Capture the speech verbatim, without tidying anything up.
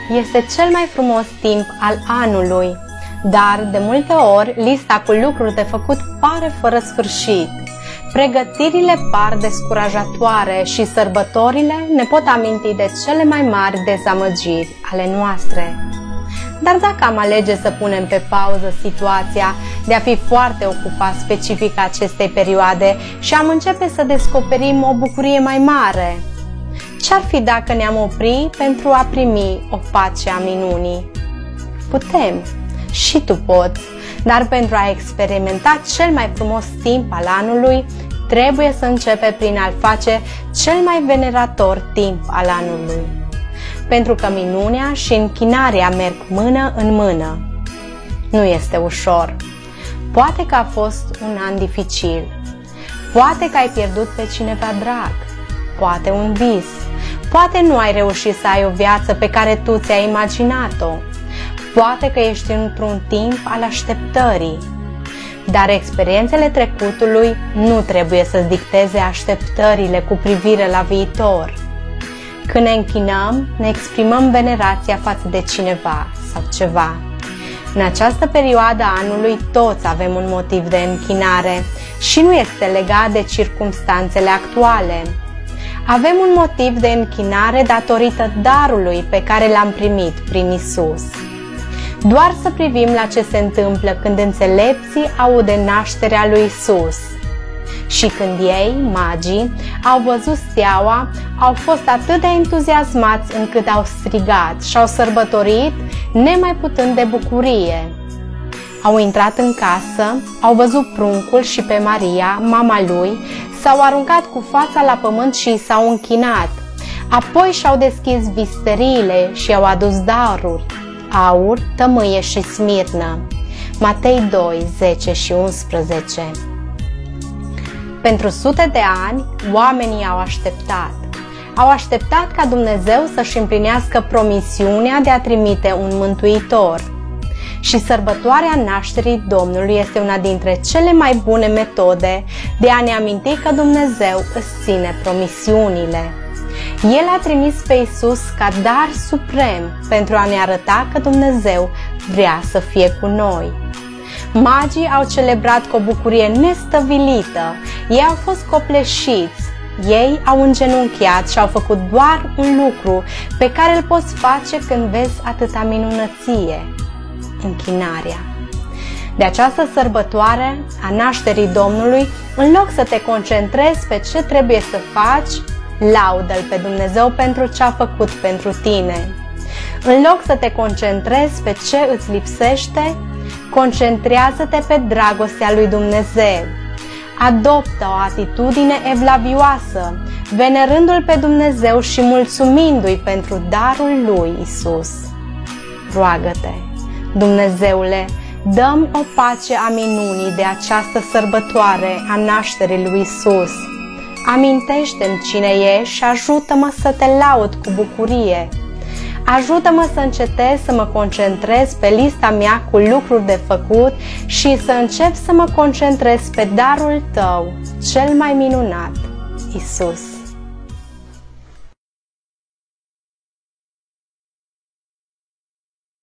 este cel mai frumos timp al anului, dar de multe ori lista cu lucruri de făcut pare fără sfârșit. Pregătirile par descurajatoare și sărbătorile ne pot aminti de cele mai mari dezamăgiri ale noastre. Dar dacă am alege să punem pe pauză situația de a fi foarte ocupat specific acestei perioade și am începe să descoperim o bucurie mai mare, ce-ar fi dacă ne-am opri pentru a primi o pace a minunii? Putem, și tu poți, dar pentru a experimenta cel mai frumos timp al anului, trebuie să începe prin a-l face cel mai venerator timp al anului. Pentru că minunea și închinarea merg mână în mână. Nu este ușor. Poate că a fost un an dificil. Poate că ai pierdut pe cineva drag. Poate un vis. Poate nu ai reușit să ai o viață pe care tu ți-ai imaginat-o. Poate că ești într-un timp al așteptării. Dar experiențele trecutului nu trebuie să-ți dicteze așteptările cu privire la viitor. Când ne închinăm, ne exprimăm venerația față de cineva sau ceva. În această perioadă a anului toți avem un motiv de închinare și nu este legat de circumstanțele actuale. Avem un motiv de închinare datorită darului pe care l-am primit prin Isus. Doar să privim la ce se întâmplă când înțelepții aud de nașterea lui Isus. Și când ei, magii, au văzut steaua, au fost atât de entuziasmați încât au strigat și au sărbătorit, nemai putând de bucurie. Au intrat în casă, au văzut pruncul și pe Maria, mama lui, s-au aruncat cu fața la pământ și s-au închinat. Apoi și-au deschis visteriile și au adus daruri, aur, tămâie și smirnă. Matei doi, zece și unsprezece. Pentru sute de ani, oamenii au așteptat. Au așteptat ca Dumnezeu să-și împlinească promisiunea de a trimite un mântuitor. Și sărbătoarea nașterii Domnului este una dintre cele mai bune metode de a ne aminti că Dumnezeu își ține promisiunile. El a trimis pe Isus ca dar suprem pentru a ne arăta că Dumnezeu vrea să fie cu noi. Magii au celebrat cu o bucurie nestăvilită, ei au fost copleșiți, ei au îngenunchiat și au făcut doar un lucru pe care îl poți face când vezi atâta minunăție, închinarea. De această sărbătoare a nașterii Domnului, în loc să te concentrezi pe ce trebuie să faci, laudă-L pe Dumnezeu pentru ce a făcut pentru tine. În loc să te concentrezi pe ce îți lipsește, concentrează-te pe dragostea lui Dumnezeu. Adoptă o atitudine evlavioasă, venerându-L pe Dumnezeu și mulțumindu-i pentru darul lui Isus. Roagă-te, Dumnezeule, dă-mi o pace a minunii de această sărbătoare a nașterii lui Isus. Amintește-mi cine ești și ajută-mă să te laud cu bucurie. Ajută-mă să încetez să mă concentrez pe lista mea cu lucruri de făcut și să încep să mă concentrez pe darul Tău, cel mai minunat, Isus.